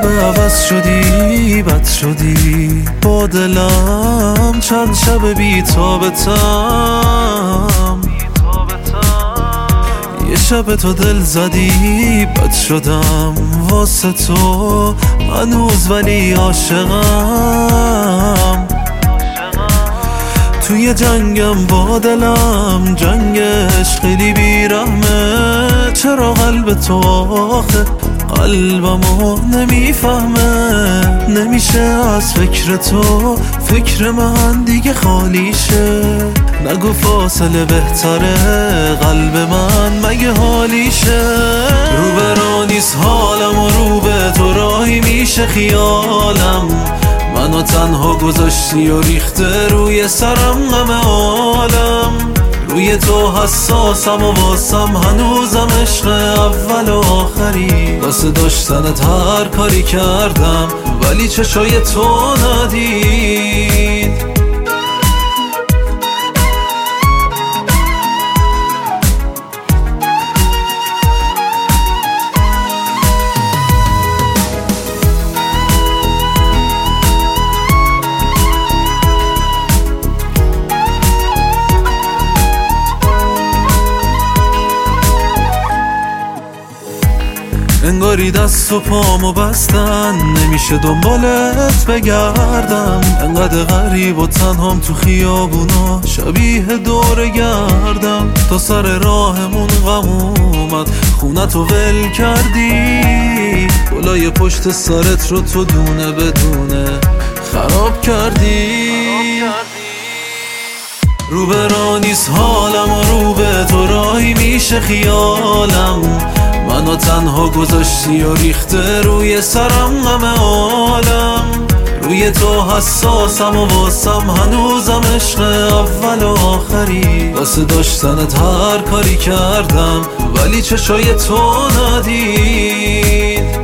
شب عوض شدی بد شدی با دلم چند شب بی تابتم یه شب تو دل زدی بد شدم واسه تو هنوز ولی عاشقم توی جنگم با دلم جنگش خیلی بیرحمه چرا قلب تو آخه قلبمو نمیفهمه نمیشه از فکر تو فکر من دیگه خالیشه نگو فاصله بهتره قلب من مگه حالیشه رو به راه نیست حالم و رو به تو راهی میشه خیالم منو تنها گذاشتی و ریخته روی سرم غم عالم روی تو حساسم و واسم هنوزم عشق اول و آخری واسه داشتنت هر کاری کردم ولی چشای تو ندید انگاری دست و پامو بستن نمیشه دنبالت بگردم انقدر غریب و تنهام تو خیابونا شبیه دور گردم تا سر راهمون غم اومد خونتو ول کردی گلای پشت سرت رو تو دونه بدونه خراب کردی رو به راه نیست حالم و رو به تو راهی میشه خیالم منو تنها گذاشتی و ریخته روی سرم غم عالم روی تو حساسم و واسم هنوزم عشق اول و آخری واسه داشتنت هر کاری کردم ولی چشای تو ندید